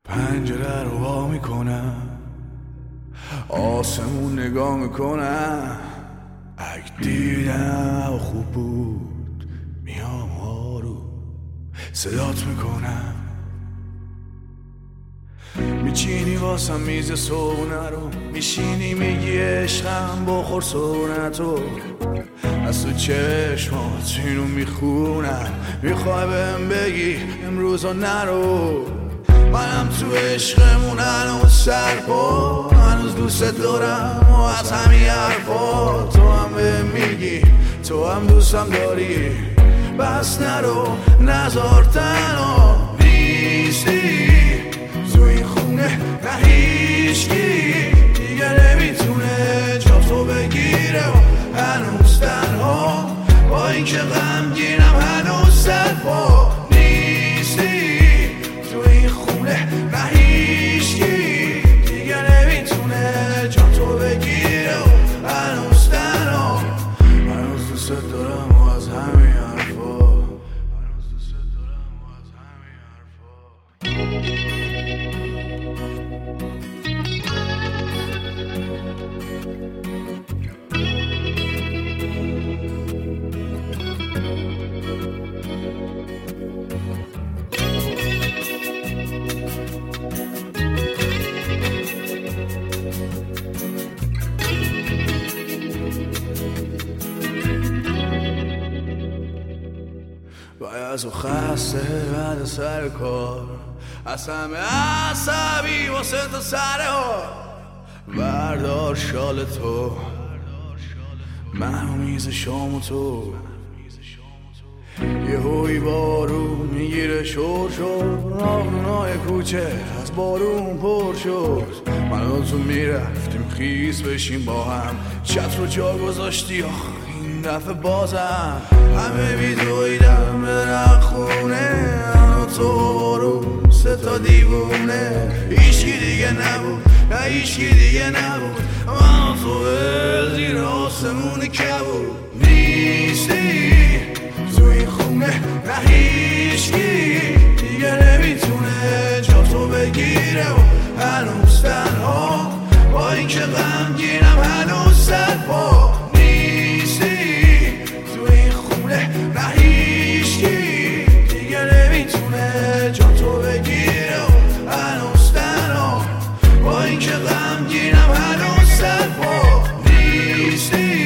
پنجره رو وا میکنم، آسمون نگاه میکنم. اگه دیدم خوب بود میام آروم صدات میکنم. میچینی واسم میز صبونه رو، میشینی میگی عشقم بخور سونتو. از تو چشمات اینو میخونم، میخوای بهم بگی امروزا نرو. منم تو عشقمون هنوز سرپا، هنوز دوست دارم و از همین حرفا. تو هم بهم میگی تو هم دوستم داری، بس نرو نزار تنها. نیستی تو این خونه نه هیچکی دیگه نمیتونه جا تو بگیره و هنوز تنها با این که غمگینم هنوز سرپا. نیستی تو این خونه نه هیچکی دیگه نمیتونه جا تو بگیره و هنوز تنها. هنوز دوست دارم و از همین حرفا، هنوز دوست دارم و از همین حرفا. از و خسته بعد سر کار، از همه عصبی واسه تو سر ها. بردار شال تو، من میز شام تو. یه هوی بارون میگیره شور شد، راهنای کوچه از بارون پر شد. من و تو میرفتیم خیس بشیم با هم، چتر رو جا گذاشتی این دفعه بازم. همه بیدویدم برم خونه، من و تو بارون سه تا دیوونه. هیچکی دیگه نبود نه هیچکی دیگه نبود، من و تو زیر آسمون کبود. نیستی تو این خونه نه هیچکی دیگه نمیتونه جا تو بگیره و هنوز تنها با این که غمگینم هنوز سرپا. نیستی تو این خونه نه هیچکی دیگه نمیتونه جا تو بگیره و هنوز تنها با این که غمگینم هنوز سرپا. نیستی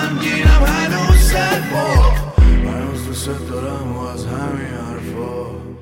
دارم و از همین حرفا.